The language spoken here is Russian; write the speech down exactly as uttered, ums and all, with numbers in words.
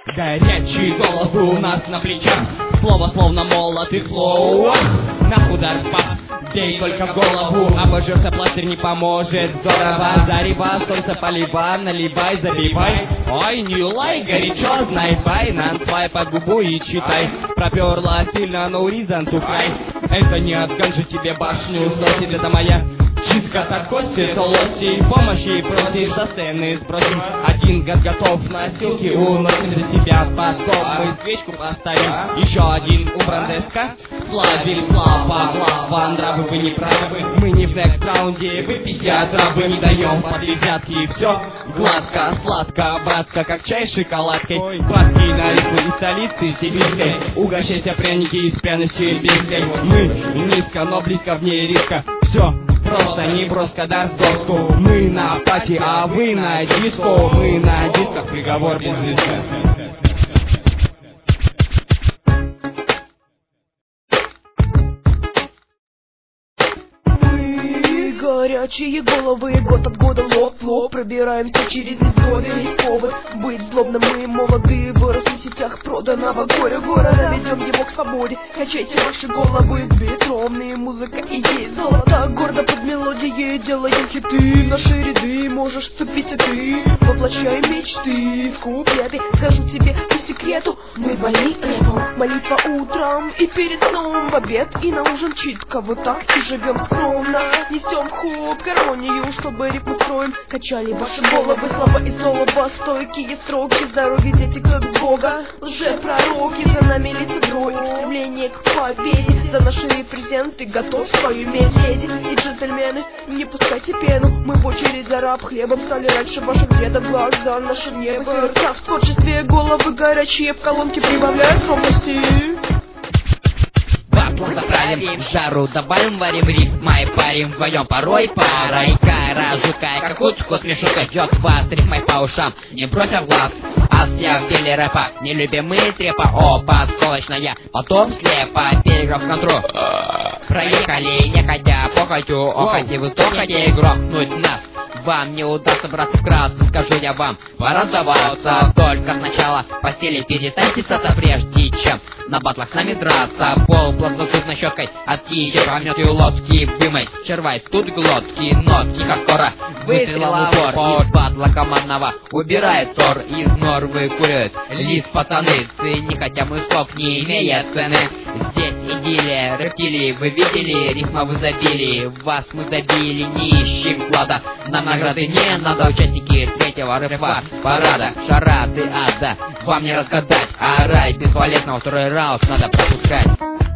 Горячие головы у нас на плечах, слово словно молот и флоу. На удар пап, бей только в голову, обожжешься, пластырь не поможет. Здорово, зарева, солнце полива, наливай, забивай. Ой, не лай, горячо, знай, бай, нансвай по губу и читай. Проперла сильно, но уризан цухай. Это не от ганжи тебе башню сносит, это моя чистка, так кости, толоси, помощи просишь, со сцены сбросим. Один гад готов, носилки уносим за тебя, потом мы свечку поставим. Еще один у Брандеска, славим, слава, слава, нравы, вы не правы. Мы не в next раунде, вы пятьдесят травы не даем под взятки, и все гладко, сладко, братска, как чай с шоколадкой. Сладкие на рифмы из столицы сибирской, угощайся пряники из пряности ельбинской. Мы низко, но близко вне риска, все просто не броско, дар с доску. Мы на пати, а вы на диско. Мы на дисках, приговор без риска. Горячие головы, год от года лоб в лоб, пробираемся через невзгоды. Есть повод быть злобным, мы молодые, выросли в сетях проданного горя города. Ведем его к свободе, качайте ваши головы, бетромные, музыка и есть золото. Гордо под мелодией делаем хиты, в наши ряды можешь вступить и ты. Воплощай мечты в куплеты, скажу тебе по секрету, мы больны рэпом. Молитва утром и перед сном, в обед и на ужин читка. Вот так и живем скромно, несем хоп, гармонию, чтобы ритм строим. Качали ваши головы, слова и слова, стойкие строки, с дороги дети, кто без Бога. Лжепророки, за нами лицедро, их стремление к победе. За наши репрезенты готов свою медь, леди и джентльмены, не пускайте пену. Мы в очередь за раб хлебом стали раньше ваших дедов, глаза наши в небо. Сердца в творчестве, головы горячие, в колонке прибавляют громкости. Батл заправим, жару добавим, варим рифмой, парим вдвоем порой парой. Кара жуткая, как утку, смешок идет вас, рифмой по ушам, не брось в глаз. Ас я в деле рэпа, нелюбимые трепа, опа, сколочная, потом слепо, переграв контроль. Проехали, не ходя, похотью, охоти, вы тохоте, грохнуть нас. Вам не удастся браться вкратце, скажу я вам, пора сдаваться. Только сначала постели перестаньте ссаться, прежде чем на батлах с нами драться. Пол плоскостной щеткой от кичи промет и лодки вымой. Червай тут глотки, нотки хардкора, выстрела в упор. Из батла командного убирает тор, из нор выкуривает лис пацаны. Цени, хотя мы слов не имея цены. Здесь идиллия, рептилии, вы видели, рифма в изобилии. Вас мы забили, не ищем клада, нам награды не надо. Участники третьего рэпа парада, шарады ада, вам не разгадать. А рай бесполезного, второй раунд надо пропускать.